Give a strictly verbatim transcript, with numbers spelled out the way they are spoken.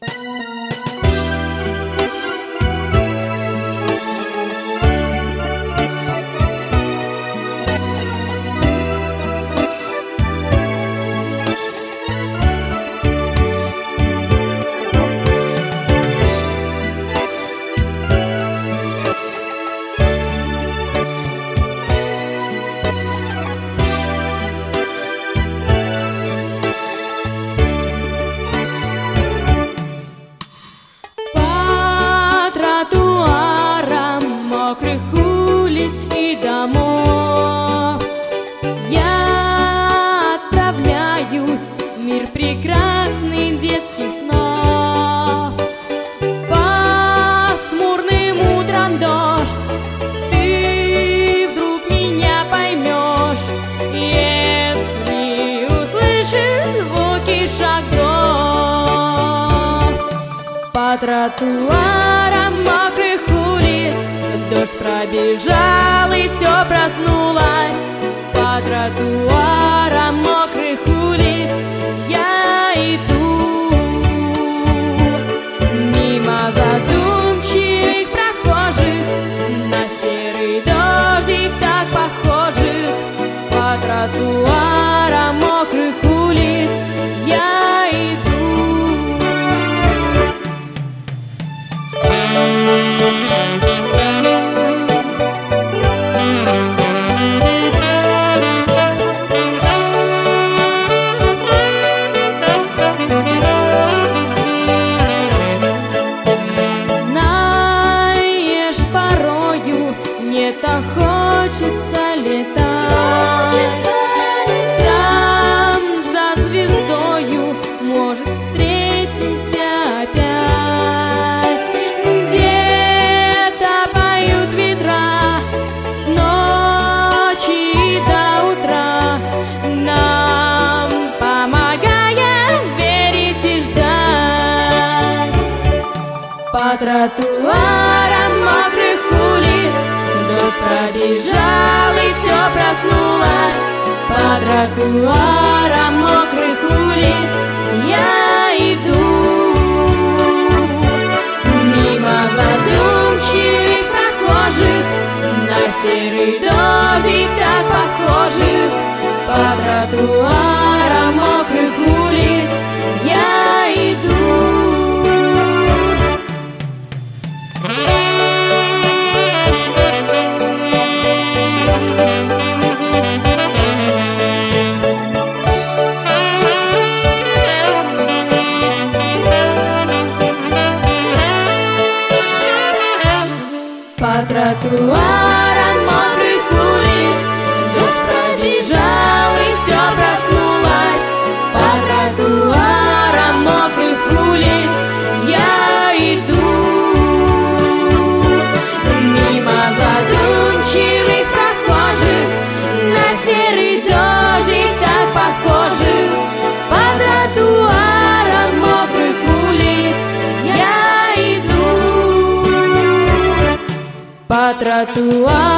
По тротуарам мокрых улиц дождь пробежал и все проснулось. По тротуарам мокрых улиц я иду, мимо задумчивых прохожих, на серый дождик так похожих. По тротуарам мокрых улиц я иду. Знаешь, порою мне так хочется летать, там за звездою, может, встретимся опять. Где-то поют ветра с ночи до утра, нам помогая верить и ждать. По тротуарам мокрых улиц дождь пробежал и все проснулось. По тротуарам мокрых улиц я иду, мимо задумчивых прохожих, на серый дождик так похожих. По тротуарам мокрых улиц я иду. По тротуарам мокрых улиц дождь пробежал и все проснулось. По тротуарам мокрых улиц я иду, мимо задумчивых прохожих, на серый дождик так похожих. По тротуарам мокрых улиц я иду. По тротуарам